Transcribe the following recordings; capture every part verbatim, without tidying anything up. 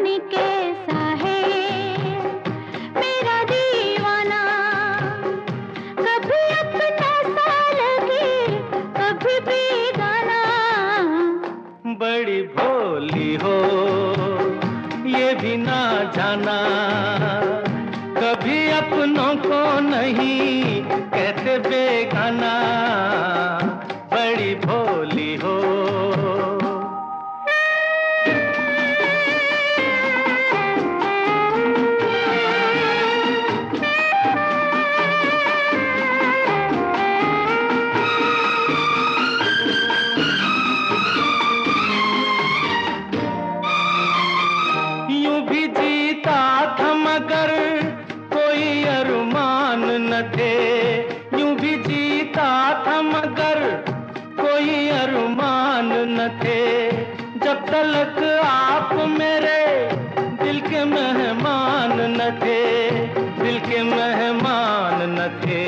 जाने कैसा है मेरा दीवाना, कभी अपना सा लगे कभी बेगाना। बड़ी भोली हो ये भी ना जाना, कभी अपनों को नहीं कहते बेगाना। बड़ी भोली हो। यूं भी जीता था मगर कोई अरमान न थे, यूं भी जीता था मगर कोई अरमान न थे। जब तलक आप मेरे दिल के मेहमान न थे, दिल के मेहमान न थे।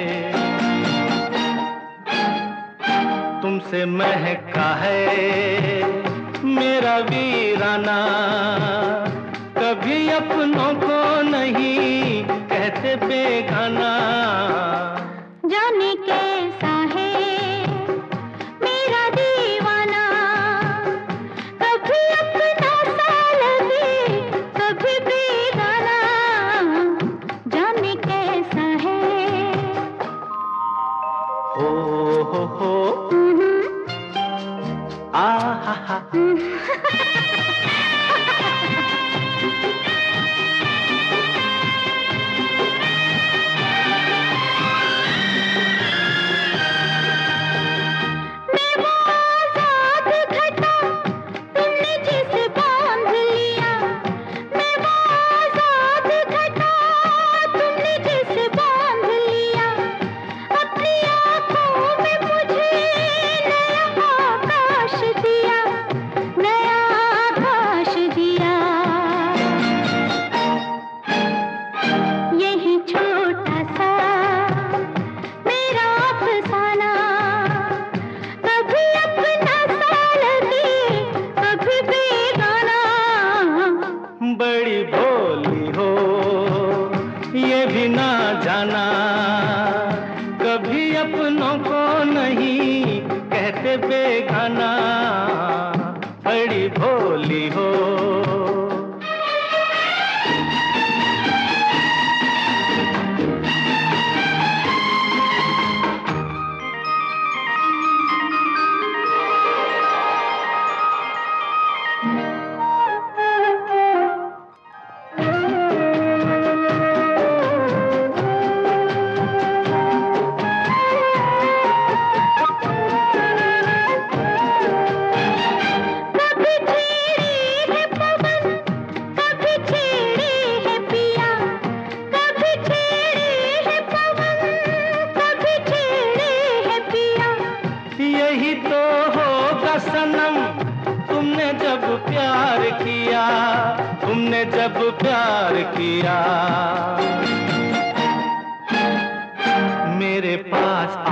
तुमसे महका है मेरा वीराना, कभी अपनों को नहीं कहते बेगाना। जाने कैसा है मेरा दीवाना, कभी अपना सा लगे कभी बेगाना। जाने कैसा है। हो हो हो आ हा हा। बड़ी भोली हो ये भी ना जाना, कभी अपनों को नहीं कहते बेगाना। बड़ी भोली हो। यही तो होगा सनम तुमने जब प्यार किया, तुमने जब प्यार किया। मेरे पास